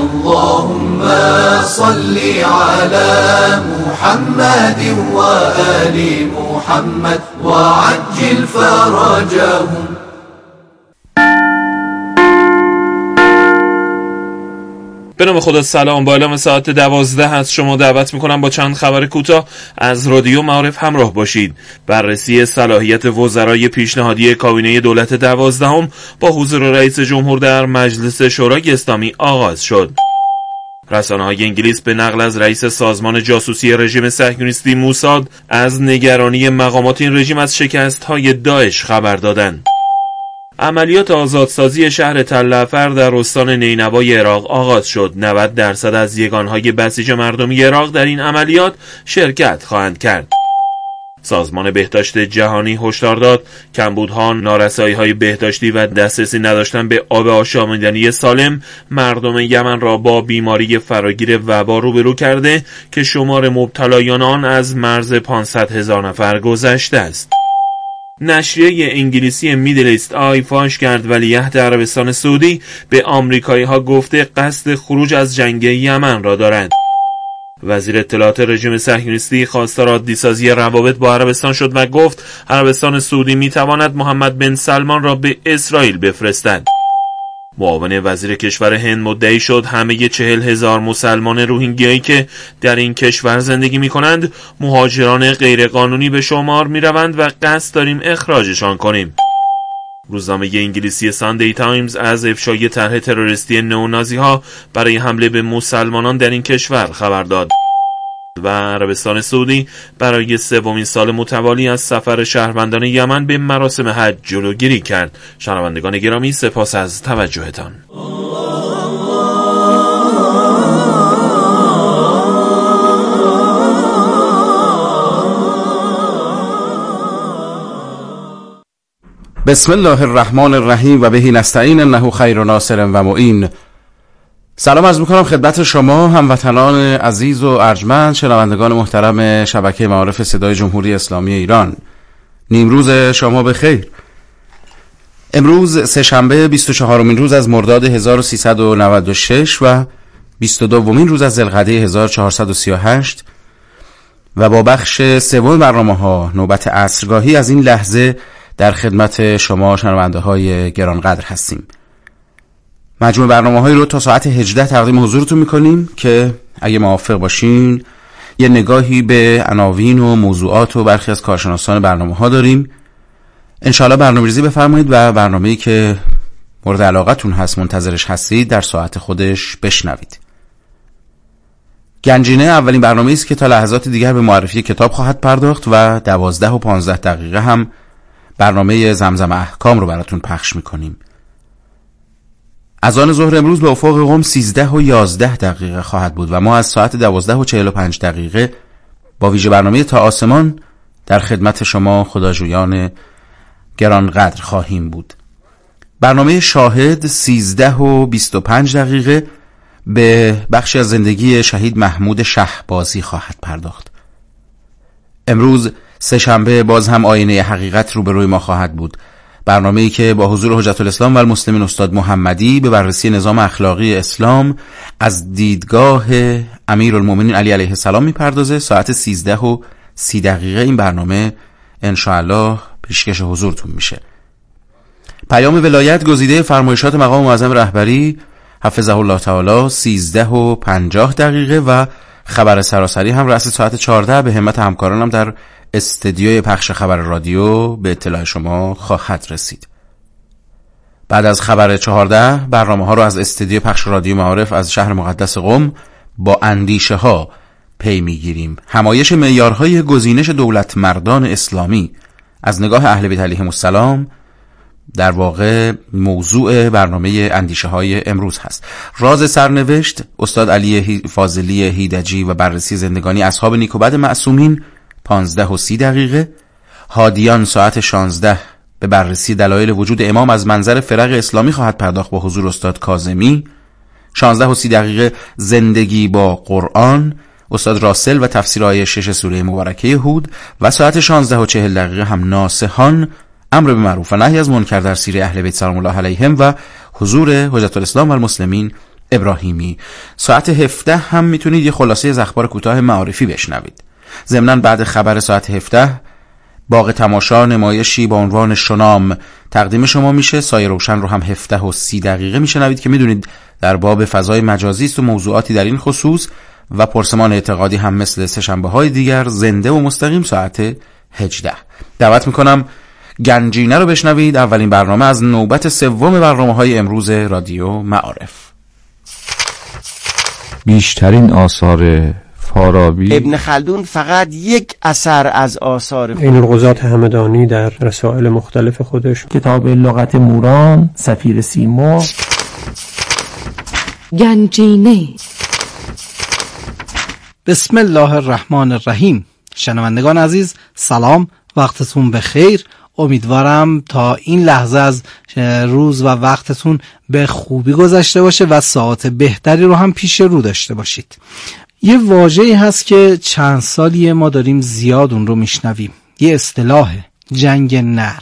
اللهم صل على محمد وآل محمد وعجل فرجهم. به نام خدا. سلام. با اعلام ساعت 12 از شما دعوت میکنم با چند خبر کوتاه از رادیو معارف همراه باشید. بررسی صلاحیت وزرای پیشنهادی کابینه دولت 12 با حضور رئیس جمهور در مجلس شورای اسلامی آغاز شد. رسانه‌های انگلیس به نقل از رئیس سازمان جاسوسی رژیم صهیونیستی موساد از نگرانی مقامات این رژیم از شکست‌های داعش خبر دادند. عملیات آزادسازی شهر تل‌عفر در استان نینوای عراق آغاز شد. 90% از یگانهای بسیج مردمی عراق در این عملیات شرکت خواهند کرد. سازمان بهداشت جهانی هشدار داد کمبودها، نارسایی‌های بهداشتی و دسترسی نداشتن به آب آشامیدنی سالم مردم یمن را با بیماری فراگیر وبا روبرو کرده که شمار مبتلایان آن از مرز 500,000 نفر گذشته است. نشریه انگلیسی میدل ایست آی فاش کرد ولیعهد عربستان سعودی به آمریکایی‌ها گفته قصد خروج از جنگ یمن را دارند. وزیر اطلاعات رژیم صهیونیستی خواستار عادی‌سازی روابط با عربستان شد و گفت عربستان سعودی می‌تواند محمد بن سلمان را به اسرائیل بفرستد. معاون وزیر کشور هند مدعی شد همه 40,000 مسلمان روهینگیایی که در این کشور زندگی می‌کنند مهاجران غیرقانونی به شمار می‌روند و قصد داریم اخراجشان کنیم. روزنامه انگلیسی ساندی تایمز از افشای طرح تروریستی نئونازی‌ها برای حمله به مسلمانان در این کشور خبر داد و عربستان سعودی برای سومین سال متوالی از سفر شهروندان یمن به مراسم حج جلوگیری کرد. شنوندگان گرامی، سپاس از توجهتان. بسم الله الرحمن الرحیم و بهی نستعین انه خیر ناصر و معین. سلام عرض میکنم خدمت شما هموطنان عزیز و ارجمند، شنوندگان محترم شبکه معارف صدای جمهوری اسلامی ایران. نیمروز شما بخیر. امروز سه‌شنبه 24مین روز از مرداد 1396 و 22مین روز از ذوالقعده 1438 و با بخش سوم برنامه‌ها نوبت عصرگاهی از این لحظه در خدمت شما شنونده های گرانقدر هستیم. مجموع برنامه‌هایی رو تا ساعت 18 تقدیم حضورتون می‌کنیم که اگه موافق باشین یه نگاهی به عناوین و موضوعات و برخی از کارشناسان برنامه‌ها داریم. انشاءالله برنامه‌ریزی بفرمایید و برنامه‌ای که مورد علاقتون هست، منتظرش هستید، در ساعت خودش بشنوید. گنجینه اولین برنامه‌ای است که تا لحظات دیگر به معرفی کتاب خواهد پرداخت و 12 و 15 دقیقه هم برنامه زمزم احکام رو براتون پخش میکنیم. اذان ظهر امروز به افق قم 13 و 11 دقیقه خواهد بود و ما از ساعت 12 و 45 دقیقه با ویژه برنامه تا آسمان در خدمت شما خداجویان گرانقدر خواهیم بود. برنامه شاهد 13 و 25 دقیقه به بخشی از زندگی شهید محمود شهبازی خواهد پرداخت. امروز سه‌شنبه باز هم آینه حقیقت روبروی ما خواهد بود. برنامه‌ای که با حضور حجت الاسلام و المسلمین استاد محمدی به بررسی نظام اخلاقی اسلام از دیدگاه امیرالمومنین علی علیه السلام میپردازه. ساعت 13 و 30 دقیقه این برنامه انشاءالله پیشکش حضورتون میشه. پیام ولایت گزیده فرمایشات مقام معظم رهبری حفظه الله تعالی 13 و 50 دقیقه و خبر سراسری هم رأس ساعت 14 به همت همکارانم در استدیوی پخش خبر رادیو به اطلاع شما خواهد رسید. بعد از خبر 14 برنامه ها رو از استدیوی پخش رادیو معارف از شهر مقدس قم با اندیشه ها پی میگیریم. همایش معیارهای گزینش دولت مردان اسلامی از نگاه اهل بیت علیهم السلام در واقع موضوع برنامه اندیشه های امروز هست. راز سرنوشت استاد علی فاضلی هیدجی و بررسی زندگانی اصحاب نیک و بد معصومین 15 و 30 دقیقه. هادیان ساعت 16 به بررسی دلایل وجود امام از منظر فرق اسلامی خواهد پرداخت با حضور استاد کاظمی. 16 و 30 دقیقه زندگی با قرآن استاد راسل و تفسیر آیه 6 سوره مبارکه هود و ساعت 16 و 40 دقیقه هم ناصحان امر به معروف و نهی از منکر در سیره اهل بیت سلام الله علیهم و حضور حجت الاسلام و المسلمین ابراهیمی. ساعت 17 هم میتونید یه خلاصه از اخبار کوتاه معارفی بشنوید. ضمناً بعد خبر ساعت 17 باغ تماشا نمایشی با عنوان شنام تقدیم شما میشه. سایه روشن رو هم 17:30 میشنوید که میدونید در باب فضای مجازی است و موضوعاتی در این خصوص، و پرسمان اعتقادی هم مثل سه‌شنبه‌های دیگر زنده و مستقیم ساعت 18. دعوت میکنم گنجینه رو بشنوید، اولین برنامه از نوبت سوم برنامه‌های امروز رادیو معارف. بیشترین آثار فارابی. ابن خلدون فقط یک اثر از آثار این القضات همدانی در رسائل مختلف خودش، کتاب لغت موران، سفیر سیمرغ. گنجینه. بسم الله الرحمن الرحیم. شنوندگان عزیز سلام، وقتتون بخیر. امیدوارم تا این لحظه از روز و وقتتون به خوبی گذشته باشه و ساعت بهتری رو هم پیش رو داشته باشید. یه واژه‌ای هست که چند سالیه ما داریم زیاد اون رو میشنویم، یه اصطلاح، جنگ نرم.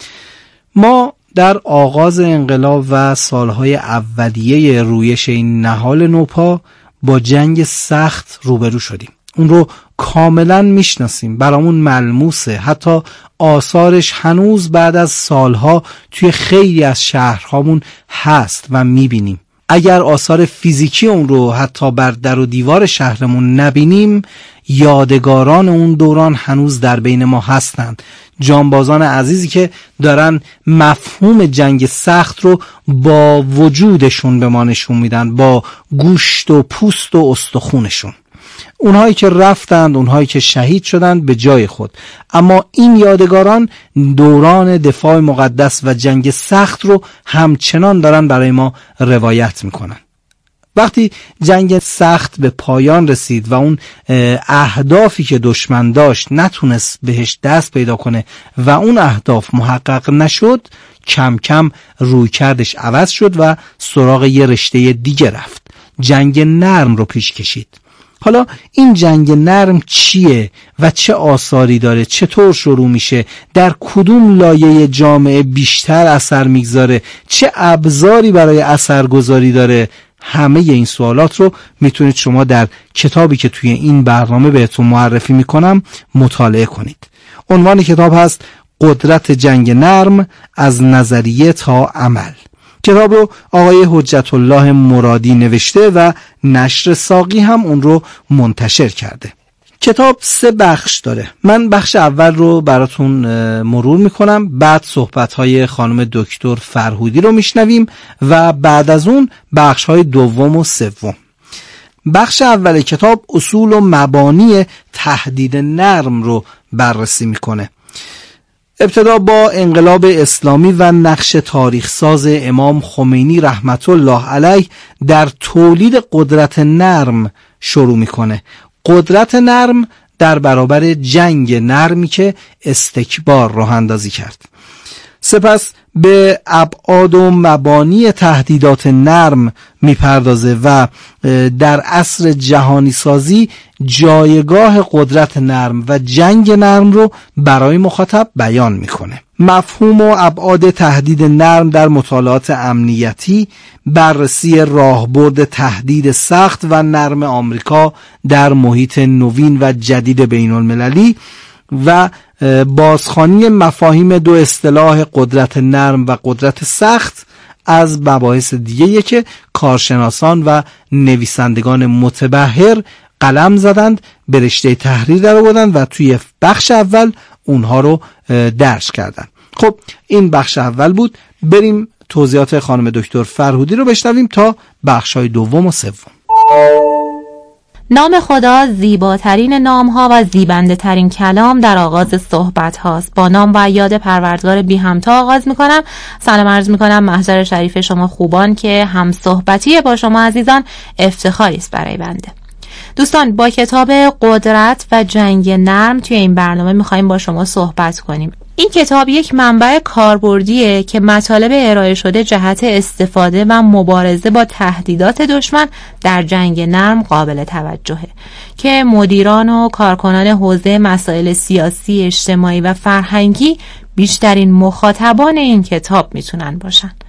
ما در آغاز انقلاب و سالهای اولیه رویش این نهال نوپا با جنگ سخت روبرو شدیم. اون رو کاملا میشناسیم، برامون ملموسه، حتی آثارش هنوز بعد از سالها توی خیلی از شهرهامون هست و میبینیم. اگر آثار فیزیکی اون رو حتی بر در و دیوار شهرمون نبینیم، یادگاران اون دوران هنوز در بین ما هستند. جانبازان عزیزی که دارن مفهوم جنگ سخت رو با وجودشون به ما نشون میدن، با گوشت و پوست و استخونشون. اونهایی که رفتند، اونهایی که شهید شدند به جای خود، اما این یادگاران دوران دفاع مقدس و جنگ سخت رو همچنان دارن برای ما روایت میکنن. وقتی جنگ سخت به پایان رسید و اون اهدافی که دشمن داشت نتونست بهش دست پیدا کنه و اون اهداف محقق نشد، کم کم رویکردش عوض شد و سراغ یه رشته دیگه رفت. جنگ نرم رو پیش کشید. حالا این جنگ نرم چیه و چه آثاری داره؟ چطور شروع میشه؟ در کدوم لایه جامعه بیشتر اثر میگذاره؟ چه ابزاری برای اثرگذاری داره؟ همه این سوالات رو میتونید شما در کتابی که توی این برنامه بهتون معرفی میکنم مطالعه کنید. عنوان کتاب هست قدرت جنگ نرم از نظریه تا عمل. کتاب رو آقای حجت الله مرادی نوشته و نشر ساقی هم اون رو منتشر کرده. کتاب 3 بخش داره. من بخش اول رو براتون مرور میکنم، بعد صحبت‌های خانم دکتر فرهودی رو میشنویم و بعد از اون بخش‌های دوم و سوم. بخش اول کتاب اصول و مبانی تهدید نرم رو بررسی میکنه. ابتدا با انقلاب اسلامی و نقش تاریخ ساز امام خمینی رحمت الله علیه در تولید قدرت نرم شروع میکنه. قدرت نرم در برابر جنگ نرمی که استکبار راه اندازی کرد. سپس به ابعاد و مبانی تهدیدات نرم میپردازه و در عصر جهانی سازی جایگاه قدرت نرم و جنگ نرم رو برای مخاطب بیان میکنه. مفهوم و ابعاد تهدید نرم در مطالعات امنیتی، بررسی راهبرد تهدید سخت و نرم آمریکا در محیط نوین و جدید بین المللی و بازخوانی مفاهیم 2 اصطلاح قدرت نرم و قدرت سخت از مباحث دیگه که کارشناسان و نویسندگان متبحر قلم زدند، به رشته تحریر در آوردند و توی بخش اول اونها رو درج کردند. خب این بخش اول بود. بریم توضیحات خانم دکتر فرهودی رو بشنویم تا بخش‌های دوم و سوم. نام خدا زیباترین نام‌ها و زیبنده ترین کلام در آغاز صحبت هاست. با نام و یاد پروردگار بی همتا آغاز می‌کنم. سلام عرض می‌کنم محضر شریف شما خوبان که هم صحبتی با شما عزیزان افتخاری است برای بنده. دوستان، با کتاب قدرت و جنگ نرم توی این برنامه می‌خوایم با شما صحبت کنیم. این کتاب یک منبع کاربردیه که مطالب ارائه شده جهت استفاده و مبارزه با تهدیدات دشمن در جنگ نرم قابل توجهه که مدیران و کارکنان حوزه مسائل سیاسی، اجتماعی و فرهنگی بیشترین مخاطبان این کتاب میتونن باشن.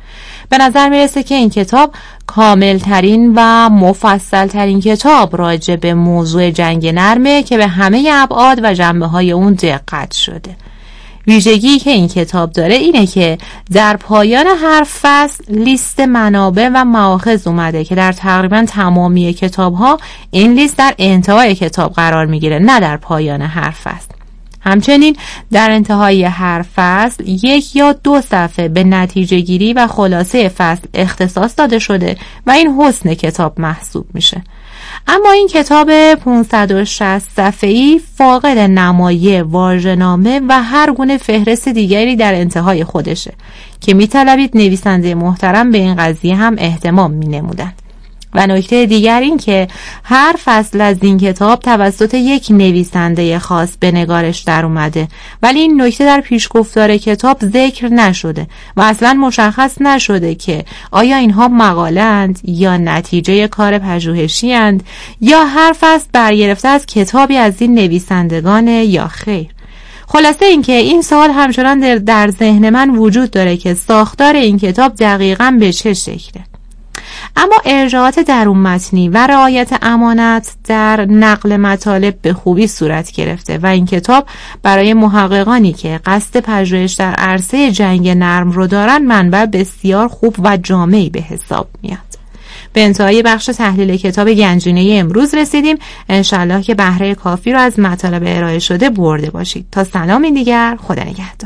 به نظر میرسه که این کتاب کاملترین و مفصلترین کتاب راجع به موضوع جنگ نرمه که به همه ابعاد و جنبه‌های اون دقت شده. ویژگی که این کتاب داره اینه که در پایان هر فصل لیست منابع و مآخذ اومده که در تقریبا تمامی کتاب‌ها این لیست در انتهای کتاب قرار میگیره، نه در پایان هر فصل. همچنین در انتهای هر فصل 1 یا 2 صفحه به نتیجه گیری و خلاصه فصل اختصاص داده شده و این حسن کتاب محسوب میشه. اما این کتاب 560 صفحه‌ای فاقد نمایه، واژه‌نامه و هر گونه فهرست دیگری در انتهای خودشه که می‌طلبید نویسنده محترم به این قضیه هم اهتمام می‌نمودند. و نکته دیگر این که هر فصل از این کتاب توسط یک نویسنده خاص به نگارش در اومده، ولی این نکته در پیشگفتار کتاب ذکر نشده و اصلا مشخص نشده که آیا اینها مقاله اند یا نتیجه کار پژوهشی اند یا هر فصل برگرفته از کتابی از این نویسندگان یا خیر. خلاصه این که این سوال همچنان در ذهن من وجود داره که ساختار این کتاب دقیقاً به چه شکله. اما ارجاعات درون متنی و رعایت امانت در نقل مطالب به خوبی صورت گرفته و این کتاب برای محققانی که قصد پژوهش در عرصه جنگ نرم رو دارن منبع بسیار خوب و جامعی به حساب میاد. به انتهای بخش تحلیل کتاب گنجینه امروز رسیدیم. انشالله که بهره کافی رو از مطالب ارائه شده برده باشید. تا سلامی دیگر، خدا نگهدار.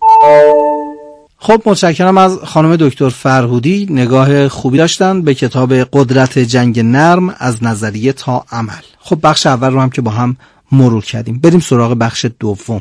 خب متشکرم از خانم دکتر فرهودی، نگاه خوبی داشتن به کتاب قدرت جنگ نرم از نظریه تا عمل. خب بخش اول رو هم که با هم مرور کردیم، بریم سراغ بخش دوم.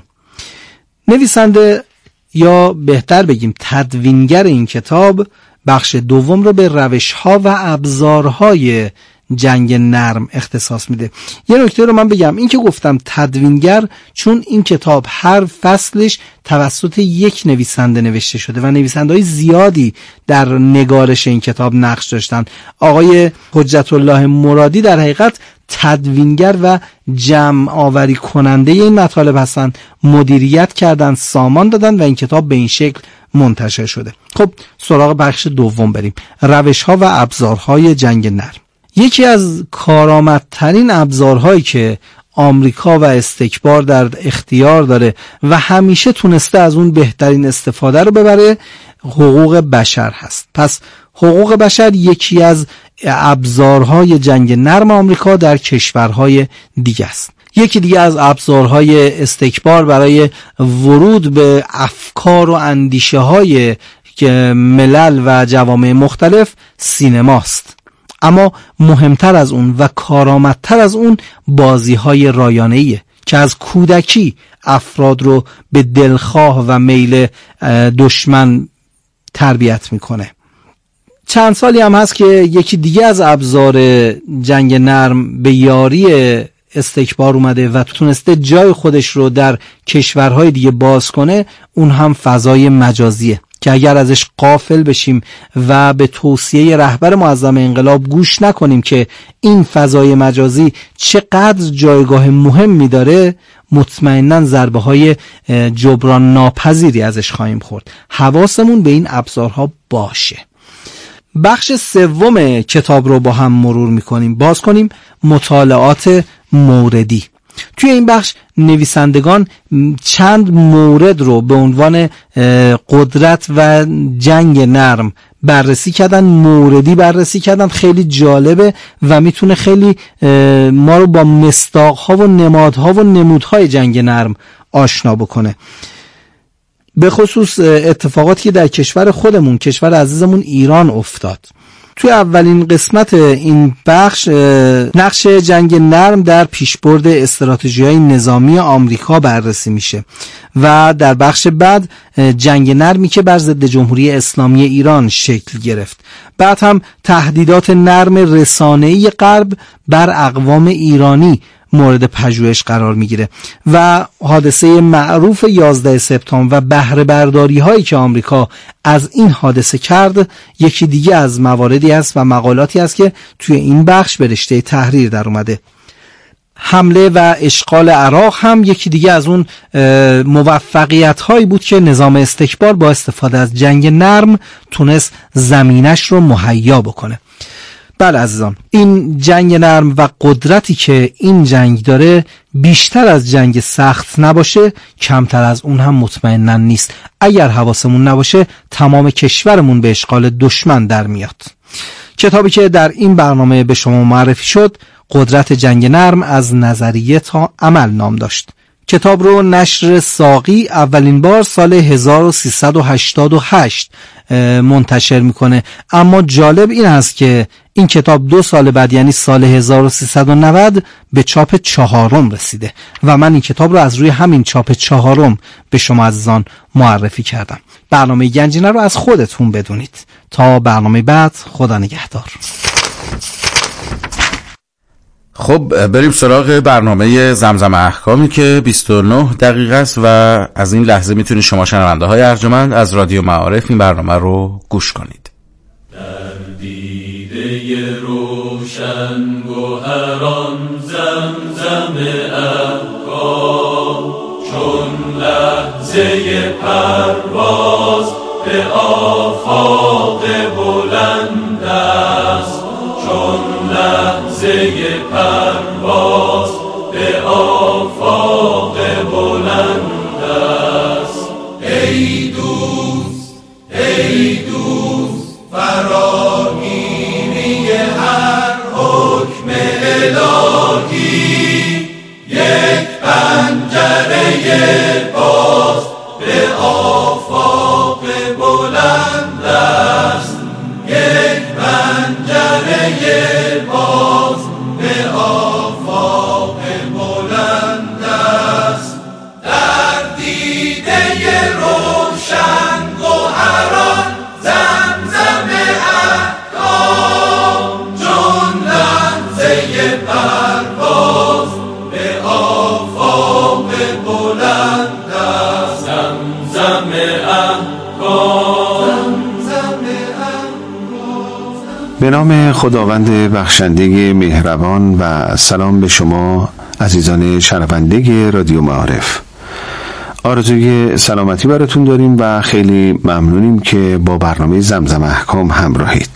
نویسنده یا بهتر بگیم تدوینگر این کتاب بخش دوم رو به روش‌ها و ابزارهای جنگ نرم اختصاص میده. یه نکته رو من بگم، این که گفتم تدوینگر چون این کتاب هر فصلش توسط یک نویسنده نوشته شده و نویسنده‌های زیادی در نگارش این کتاب نقش داشتن. آقای حجت الله مرادی در حقیقت تدوینگر و جمع آوری کننده این مطالب هستن، مدیریت کردن، سامان دادن و این کتاب به این شکل منتشر شده. خب سراغ بخش دوم بریم، روش‌ها و ابزارهای جنگ نرم. یکی از کارآمدترین ابزارهایی که آمریکا و استکبار در اختیار داره و همیشه تونسته از اون بهترین استفاده رو ببره حقوق بشر هست. پس حقوق بشر یکی از ابزارهای جنگ نرم آمریکا در کشورهای دیگه است. یکی دیگه از ابزارهای استکبار برای ورود به افکار و اندیشه های ملل و جوامع مختلف سینماست. اما مهمتر از اون و کارآمدتر از اون بازی‌های رایانه‌ایه که از کودکی افراد رو به دلخواه و میل دشمن تربیت میکنه. چند سالی هم هست که یکی دیگه از ابزار جنگ نرم به یاری استکبار اومده و تونسته جای خودش رو در کشورهای دیگه باز کنه، اون هم فضای مجازیه که اگر ازش غافل بشیم و به توصیه رهبر معظم انقلاب گوش نکنیم که این فضای مجازی چقدر جایگاه مهمی داره، مطمئناً ضربه های جبران ناپذیری ازش خواهیم خورد. حواسمون به این ابزارها باشه. بخش سوم کتاب رو با هم مرور میکنیم. باز کنیم مطالعات موردی. توی این بخش نویسندگان چند مورد رو به عنوان قدرت و جنگ نرم بررسی کردن، موردی بررسی کردن. خیلی جالبه و میتونه خیلی ما رو با مصداق‌ها و نمادها و نمودهای جنگ نرم آشنا بکنه. به خصوص اتفاقاتی که در کشور خودمون، کشور عزیزمون ایران افتاد. توی اولین قسمت این بخش نقش جنگ نرم در پیشبرد استراتژی‌های نظامی آمریکا بررسی میشه و در بخش بعد جنگ نرمی که بر ضد جمهوری اسلامی ایران شکل گرفت. بعد هم تهدیدات نرم رسانه‌ای غرب بر اقوام ایرانی مورد پژوهش قرار میگیره و حادثه معروف 11 سپتامبر و بهره برداری هایی که آمریکا از این حادثه کرد یکی دیگه از مواردی است و مقالاتی است که توی این بخش به رشته تحریر در اومده. حمله و اشغال عراق هم یکی دیگه از اون موفقیت هایی بود که نظام استکبار با استفاده از جنگ نرم تونست زمینش رو مهیا بکنه. بله عزیزان، این جنگ نرم و قدرتی که این جنگ داره بیشتر از جنگ سخت نباشه کمتر از اون هم مطمئناً نیست. اگر حواسمون نباشه تمام کشورمون به اشغال دشمن در میاد. کتابی که در این برنامه به شما معرفی شد قدرت جنگ نرم از نظریه تا عمل نام داشت. کتاب رو نشر ساقی اولین بار سال 1388 منتشر میکنه، اما جالب این است که این کتاب 2 سال بعد یعنی سال 1390 به چاپ 4 رسیده و من این کتاب رو از روی همین چاپ 4 به شما عزیزان معرفی کردم. برنامه گنجینه رو از خودتون بدونید. تا برنامه بعد، خدا نگهدار. خب بریم سراغ برنامه زمزم احکامی که 29 دقیقه است و از این لحظه میتونید شما شنونده های ارجمند از رادیو معارف این برنامه رو گوش کنید. در دیده روشن گوهران زمزم احکام چون لحظه پرواز به آفاق بلند است، چون لحظه پرواز به آفاق بلند است. ای دوست ای دوست فراگیری هر حکم الهی، یک پنجره باز به آفاق بلند است، یک پنجره باز به آفاق بلند است. در دیده روشن گوهران زمزم احکام چون لحظه پرواز به آفاق بلند است. زمزم احکام به نام خداوند بخشنده مهربان و سلام به شما عزیزان شنونده رادیو معارف. آرزوی سلامتی براتون داریم و خیلی ممنونیم که با برنامه زمزم احکام همراهید.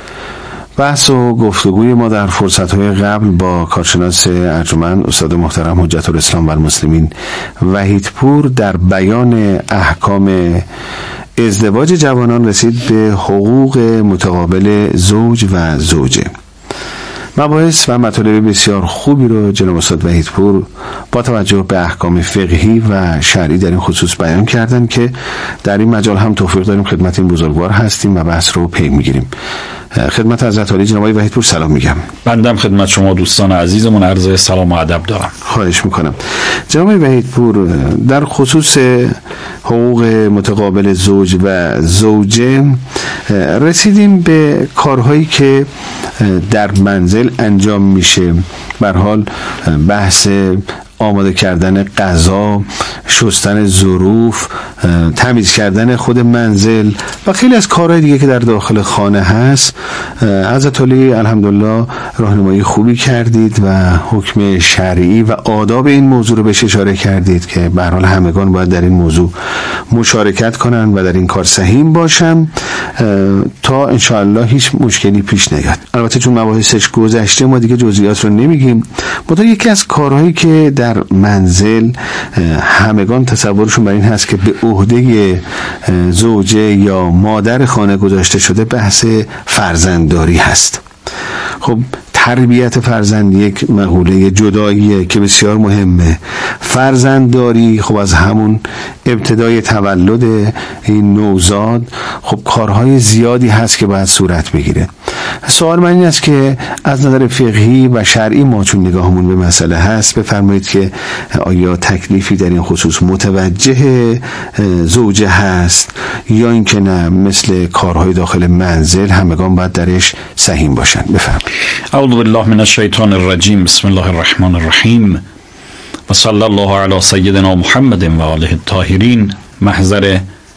بحث و گفتگوی ما در فرصت‌های قبل با کارشناس ارجمند استاد محترم حجت الاسلام و المسلمین وحیدپور در بیان احکام ازدواج جوانان رسید به حقوق متقابل زوج و زوجه. مباحث و مطالب بسیار خوبی رو جناب استاد وحیدپور با توجه به احکام فقهی و شرعی در این خصوص بیان کردن که در این مجال هم توفیق داریم خدمت این بزرگوار هستیم و بحث رو پی میگیریم. خدمت حضرت عالی جناب آقای وحیدپور سلام میگم. بندم خدمت شما دوستان عزیزمون عرض سلام و ادب دارم. خواهش میکنم. جناب آقای وحیدپور در خصوص حقوق متقابل زوج و زوجه رسیدیم به کارهایی که در منزل انجام میشه. به هر حال بحث آماده کردن غذا، شستن ظروف، تمیز کردن خود منزل و خیلی از کارهای دیگه که در داخل خانه هست. حضرت علی الحمدلله راهنمایی خوبی کردید و حکم شرعی و آداب این موضوع رو بهش اشاره کردید که به هر حال همگان باید در این موضوع مشارکت کنن و در این کار سهیم باشن تا انشاءالله هیچ مشکلی پیش نیاد. البته چون مباحثش گذشته ما دیگه جزئیات رو نمیگیم، منتها یکی از کارهایی که در منزل همگان تصورشون بر این هست که به عهده زوجه یا مادر خانه گذاشته شده بحث فرزندداری هست. خب تربیت فرزند یک مقوله جداییه که بسیار مهمه. فرزندداری خب از همون ابتدای تولد این نوزاد خب کارهای زیادی هست که باید صورت بگیره. سوال من این است که از نظر فقهی و شرعی ما چون نگاهمون به مسئله هست بفرمایید که آیا تکلیفی در این خصوص متوجه زوجه هست یا اینکه نه مثل کارهای داخل منزل همگان باید درش سهیم باشن؟ بفرمایید. اعوذ بالله من الشیطان الرجیم. بسم الله الرحمن الرحیم و صلی الله علی سیدنا محمد و آله الطاهرین. محضر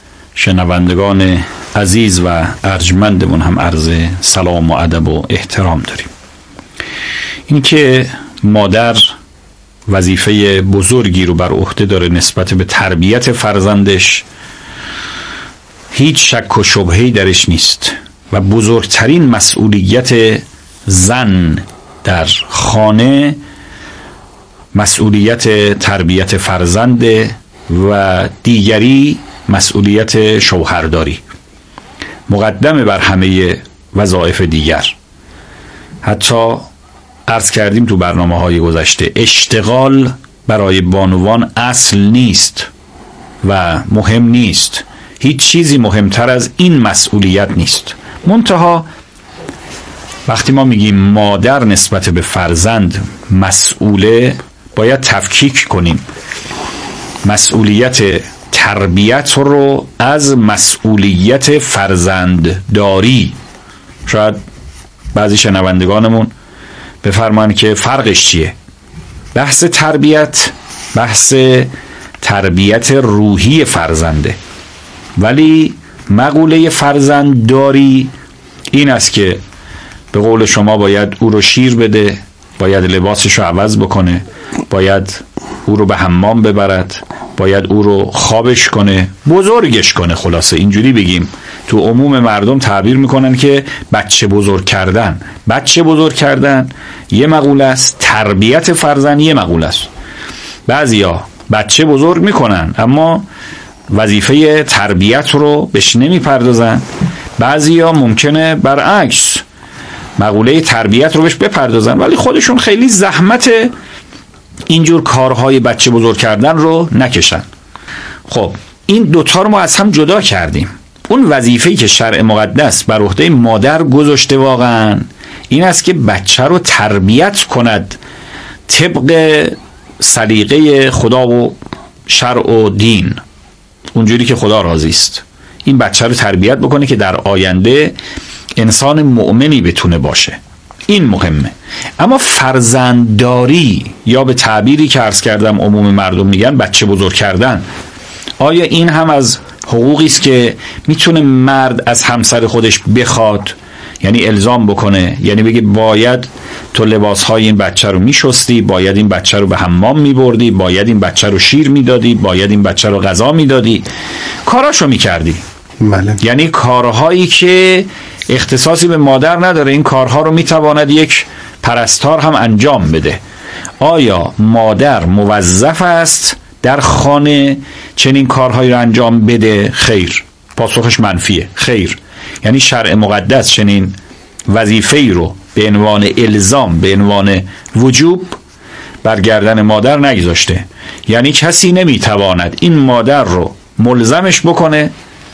شنوندگان عزیز و ارجمندمون هم عرض سلام و ادب و احترام داریم. این که مادر وظیفه بزرگی رو بر عهده داره نسبت به تربیت فرزندش، هیچ شک و شبهه‌ای درش نیست و بزرگترین مسئولیت زن در خانه مسئولیت تربیت فرزند و دیگری مسئولیت شوهرداری، مقدمه بر همه وظایف دیگر. حتی عرض کردیم تو برنامه‌های گذشته اشتغال برای بانوان اصل نیست و مهم نیست، هیچ چیزی مهمتر از این مسئولیت نیست. منتها وقتی ما میگیم مادر نسبت به فرزند مسئوله، باید تفکیک کنیم مسئولیت تربیت رو از مسئولیت فرزندداری. شاید بعضی شنوندگانمون بفرمان که فرقش چیه؟ بحث تربیت روحی فرزنده، ولی مقوله فرزندداری این است که به قول شما باید او رو شیر بده، باید لباسش رو عوض بکنه، باید او رو به حمام ببرد، باید او رو خوابش کنه، بزرگش کنه. خلاصه اینجوری بگیم تو عموم مردم تعبیر میکنن که بچه بزرگ کردن یه مقوله است، تربیت فرزند یه مقوله است. بعضیا بچه بزرگ میکنن اما وظیفه تربیت رو بهش نمیپردازن، بعضیا ممکنه برعکس مقوله تربیت رو بهش بپردازن ولی خودشون خیلی زحمت اینجور کارهای بچه بزرگ کردن رو نکشن. خب این دوتا رو ما از هم جدا کردیم. اون وظیفه‌ای که شرع مقدس بر عهده مادر گذاشته واقعا این است که بچه رو تربیت کند طبق سلیقه خدا و شرع و دین، اونجوری که خدا راضی است. این بچه رو تربیت بکنه که در آینده انسان مؤمنی بتونه باشه، این مهمه. اما فرزندداری یا به تعبیری که عرض کردم عموم مردم میگن بچه بزرگ کردن، آیا این هم از حقوقی است که میتونه مرد از همسر خودش بخواد؟ یعنی الزام بکنه، یعنی بگه باید تو لباسهای این بچه رو میشستی، باید این بچه رو به حمام میبردی، باید این بچه رو شیر میدادی، باید این بچه رو غذا میدادی، کاراشو میکردی. بله. یعنی کارهایی که اختصاصی به مادر نداره، این کارها رو میتواند یک پرستار هم انجام بده. آیا مادر موظف است در خانه چنین کارهایی رو انجام بده؟ خیر. پاسخش منفیه. خیر. یعنی شرع مقدس چنین وظیفه‌ای رو به عنوان الزام، به عنوان وجوب بر گردن مادر نگذاشته. یعنی کسی نمیتواند این مادر رو ملزمش بکنه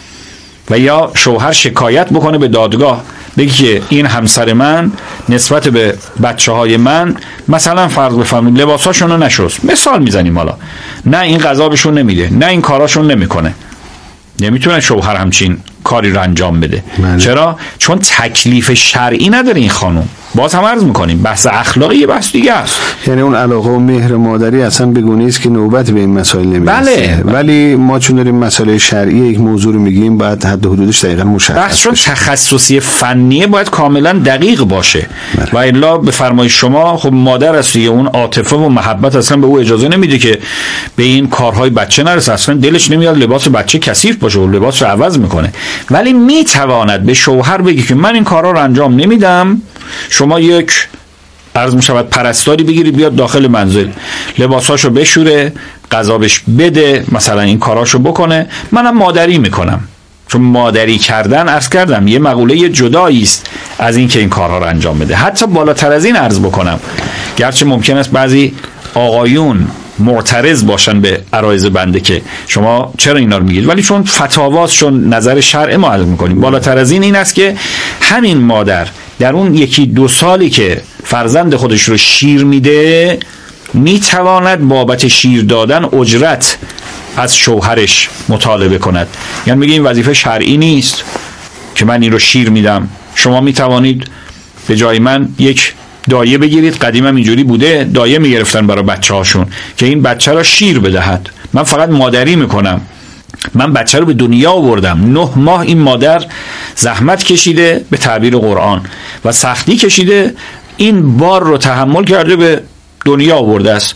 و یا شوهر شکایت بکنه به دادگاه، بگی که این همسر من نسبت به بچه های من مثلا فرض بفرمایید لباساشون رو نشست، مثال میزنیم حالا، نه این غذا بهشون نمیده، نه این کاراشون نمیکنه. نمیتونه شوهر همچین کاری رو انجام بده. چرا؟ چون تکلیف شرعی نداره این خانم. باز هم عرض میکنیم بحث اخلاقی یه بحث دیگه است. یعنی اون علاقه و مهر مادری اصلا بگونه است که نوبت به این مسائل نمیرسه. بله. ولی ما چون داریم مسائل شرعی یک موضوع رو میگیم باید حد و حدودش دقیقاً مشخص بحث چون تخصصی فنیه باید کاملا دقیق باشه. و الا به فرمایش شما خب مادر است دیگه، اون عاطفه و محبت اصلا به او اجازه نمیده که به این کارهای بچه نرسه، اصلا دلش نمیاد لباس بچه کثیف باشه و لباس رو عوض میکنه. ولی میتواند به شوهر بگه که من این کارا رو انجام نمیدم، شما یک عرض میشود پرستاری بگیرید بیاد داخل منزل، لباساشو بشوره، غذا بهش بده، مثلا این کاراشو بکنه، منم مادری میکنم. چون مادری کردن عرض کردم یه مقوله جدایی است از این که این کارها رو انجام بده. حتی بالاتر از این عرض بکنم، گرچه ممکن است بعضی آقایون معترض باشن به عرایض بنده که شما چرا اینا رو میگید، ولی چون فتاواست، چون نظر شرع ما عرض میکنیم، بالاتر از این است که همین مادر در اون 1-2 سالی که فرزند خودش رو شیر میده میتواند بابت شیر دادن اجرت از شوهرش مطالبه کند. یعنی میگه این وظیفه شرعی نیست که من این رو شیر میدم، شما میتوانید به جای من یک دایه بگیرید، قدیما اینجوری بوده، دایه میگرفتن برای بچه هاشون که این بچه را شیر بدهد، من فقط مادری میکنم، من بچه رو به دنیا آوردم، 9 ماه این مادر زحمت کشیده به تعبیر قرآن و سختی کشیده، این بار رو تحمل کرده به دنیا آورده است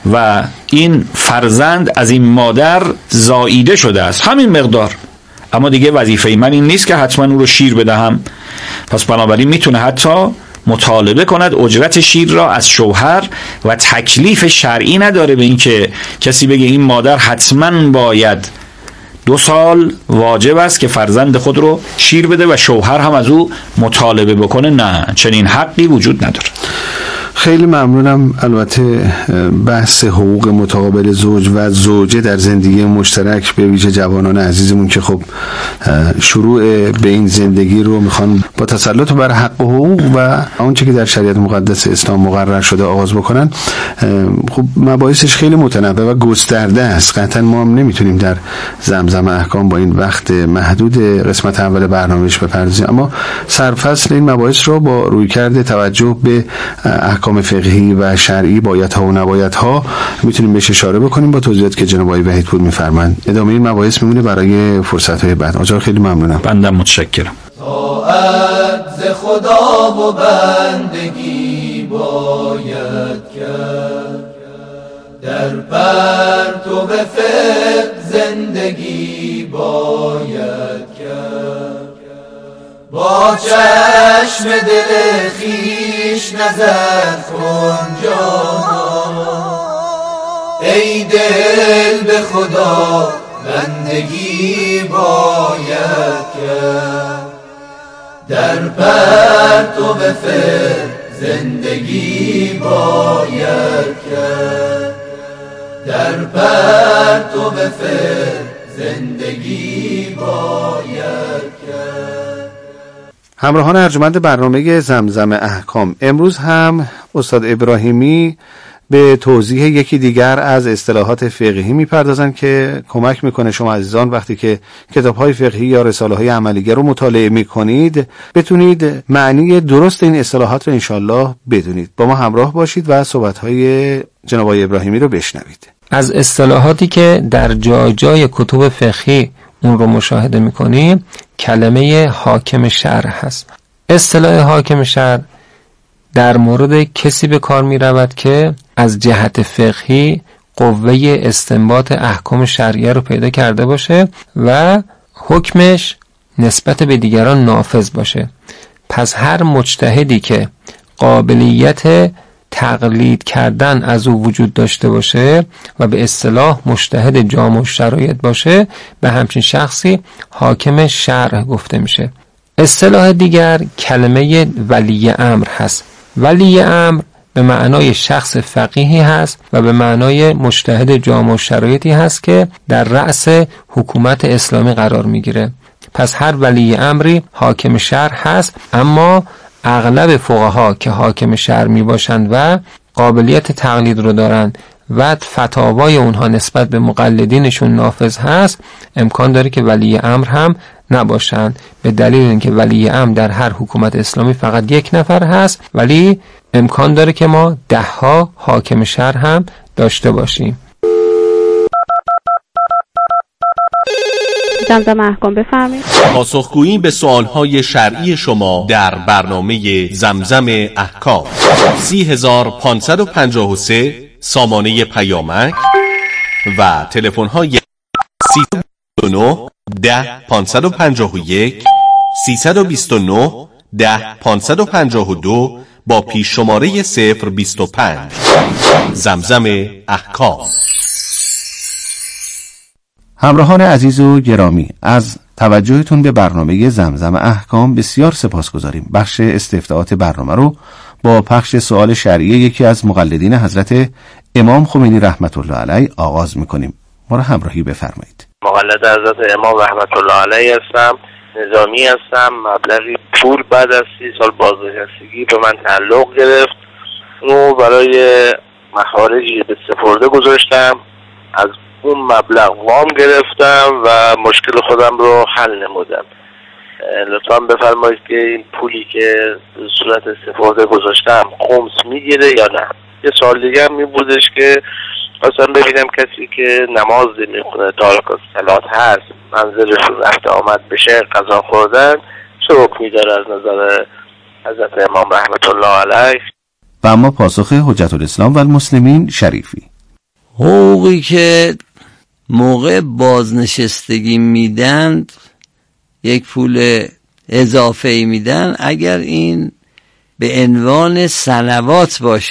و این فرزند از این مادر زاییده شده است، همین مقدار. اما دیگه وظیفه من این نیست که حتما او رو شیر بدهم. پس بنابراین میتونه حتی مطالبه کند اجرت شیر را از شوهر و تکلیف شرعی نداره به این که کسی بگه این مادر حتما باید 2 سال واجب است که فرزند خود رو شیر بده و شوهر هم از او مطالبه بکنه. نه، چنین حقی وجود نداره. خیلی ممنونم. البته بحث حقوق متقابل زوج و زوجه در زندگی مشترک، به ویژه جوانان عزیزمون که خب شروع به این زندگی رو میخوان با تسلط بر حق و حقوق و آنچه که در شریعت مقدس اسلام مقرر شده آغاز بکنن، خب مباحثش خیلی متنوع و گسترده است. قطعا ما هم نمیتونیم در زمزم احکام با این وقت محدود قسمت اول برنامهش بپردازیم، اما سرفصل این مباحث رو با رویکرد توجه به احکام فقهی و شرعی، بایدها و نبایدها، میتونیم بهش اشاره بکنیم با توضیحاتی که جناب آقای وحیدپور میفرمایند. ادامه این مباحث میمونه برای فرصت‌های بعد. آقا خیلی ممنونم. بنده متشکرم. طاعت ز خدا و بندگی باید کرد، در پرتو فقه زندگی باید کرد، با چشم دل خویش نظر کن جانا، ای دل به خدا بندگی باید کرد، در پرتو فقه زندگی باید کرد، در پرتو فقه زندگی باید کرد. همراهان ارجمند برنامه زمزم احکام، امروز هم استاد ابراهیمی به توضیح یکی دیگر از اصطلاحات فقهی میپردازند که کمک میکنه شما عزیزان وقتی که کتاب‌های فقهی یا رساله‌های عملی‌گر رو مطالعه میکنید بتونید معنی درست این اصطلاحات رو انشالله بدونید. با ما همراه باشید و صحبت‌های جناب آقای ابراهیمی رو بشنوید. از اصطلاحاتی که در جای کتب فقهی اون رو مشاهده میکنیم، کلمه حاکم شرع هست. اصطلاح حاکم شرع در مورد کسی به کار می رود که از جهت فقهی قوه استنباط احکام شرعیه رو پیدا کرده باشه و حکمش نسبت به دیگران نافذ باشه. پس هر مجتهدی که قابلیت تقلید کردن از او وجود داشته باشه و به اصطلاح مجتهد جامع الشرایط باشه، به همچین شخصی حاکم شرع گفته میشه. اصطلاح دیگر کلمه ولی امر هست. ولی امر به معنای شخص فقیهی هست و به معنای مجتهد جامع الشرایطی هست که در رأس حکومت اسلامی قرار میگیره. پس هر ولی امری حاکم شرع هست، اما اغلب فقها که حاکم شرع می باشند و قابلیت تقلید رو دارند و فتاوای اونها نسبت به مقلدینشون نافذ هست، امکان داره که ولی امر هم نباشند، به دلیل اینکه ولی امر در هر حکومت اسلامی فقط 1 نفر هست، ولی امکان داره که ما 10 حاکم شرع هم داشته باشیم. زمزم احکام بفرمایید. پاسخگویی به سوالهای شرعی شما در برنامه زمزم احکام. 30553 سامانه پیامک و تلفن‌های 329 10 551 329 10 552 با پیش شماره 025. زمزم احکام. همراهان عزیز و گرامی، از توجهتون به برنامه زمزم احکام بسیار سپاسگزاریم. بخش استفتاءات برنامه رو با پخش سوال شرعی یکی از مقلدین حضرت امام خمینی رحمت الله علیه آغاز میکنیم. ما را همراهی بفرمایید. مقلد حضرت امام رحمت الله علیه هستم، نظامی هستم. مبلغی پول بعد از 30 سال بازنشستگی به من تعلق گرفت. اونو برای مخارجی به سپرده گذاشتم، از اون مبلغ وام گرفتم و مشکل خودم رو حل نمودم. لطفا بفرمایید که این پولی که به صورت سپرده گذاشتم خمس میگیره یا نه؟ یه سوال دیگه هم می بودش که اصلا ببینم کسی که نماز میخونه، تارک الصلات هست، منزلشون رفت آمد بشه، غذا خوردن، چه حکمی داره از نظر حضرت امام رحمت الله علیه؟ و اما پاسخ حجت الاسلام و المسلمین شریفی. حقوقی که موقع بازنشستگی میدن، یک پول اضافه میدن، اگر این به عنوان سنوات باشه